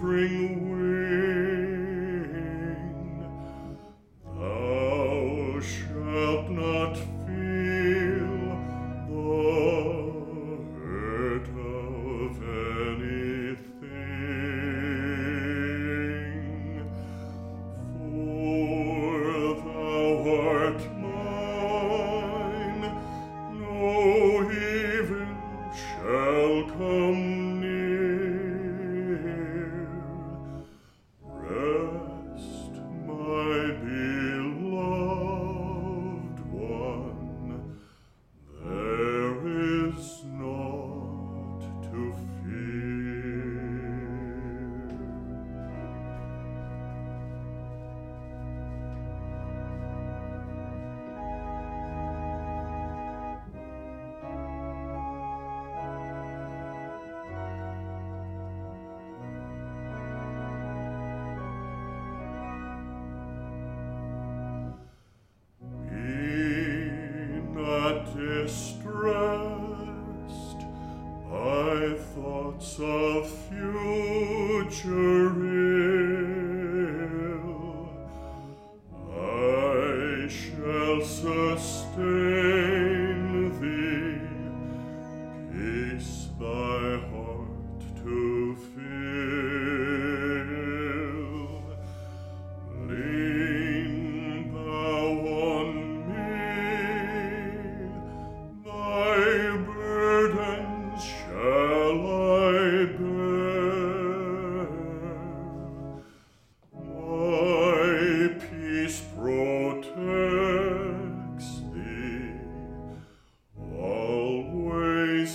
quivering wing. Thou shalt not feel the hurt of anything, for thou art mine, no evil shall come near. Rest, my beloved one, there is naught to fear. Not distressed by thoughts of future ill. I shall sustain thee, peace thy heart to fill. Lean thou on thy burdens shall I bear. My peace protects thee always,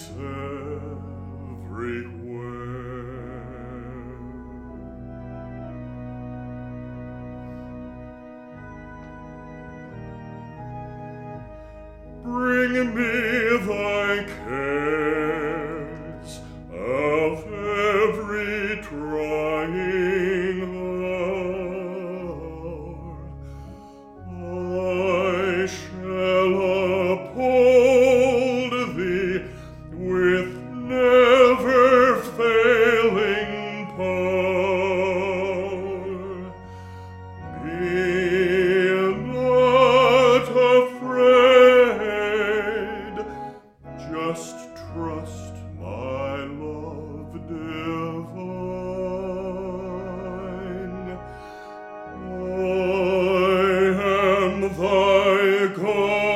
everywhere. Bring me thy cares of every trying hour. I shall uphold thee with never failing power. Be not afraid, just trust my love divine. I am thy God.